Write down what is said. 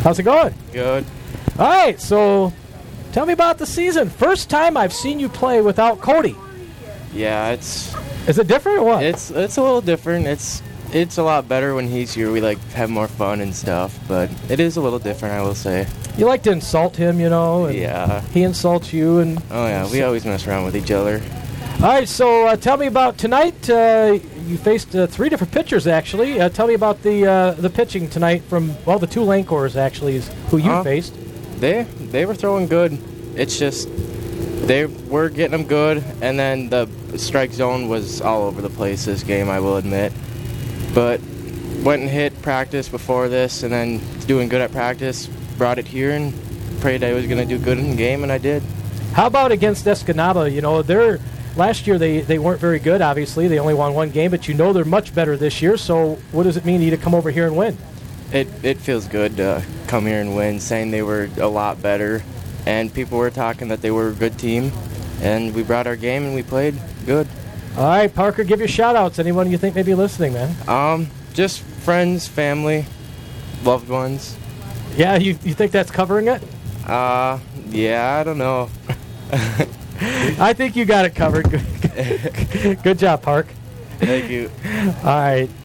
How's it going? Good. All right, so tell me about the season. First time I've seen you play without Cody. Yeah, it's Is it different or what? a little different. It's a lot better when he's here. We have more fun and stuff, but it is a little different, I will say. You like to insult him, and Yeah. he insults you. And Oh yeah, we always mess around with each other. all right, so tell me about tonight. You faced 3 different pitchers, actually. Tell me about the pitching tonight from, the 2 Lancors, actually, is who you faced. They were throwing good. It's just they were getting them good, and then the strike zone was all over the place this game, I will admit. But went and hit practice before this, and then doing good at practice, brought it here and prayed I was going to do good in the game, and I did. How about against Escanaba? Last year they weren't very good, obviously. They only won 1 game, but they're much better this year. So what does it mean to you to come over here and win? It feels good to come here and win, saying they were a lot better, and people were talking that they were a good team, and we brought our game and we played good. All right, Parker, give your shout-outs. Anyone you think may be listening, man? Just friends, family, loved ones. Yeah, you think that's covering it? Yeah, I don't know. I think you got it covered. Good job, Park. Thank you. All right.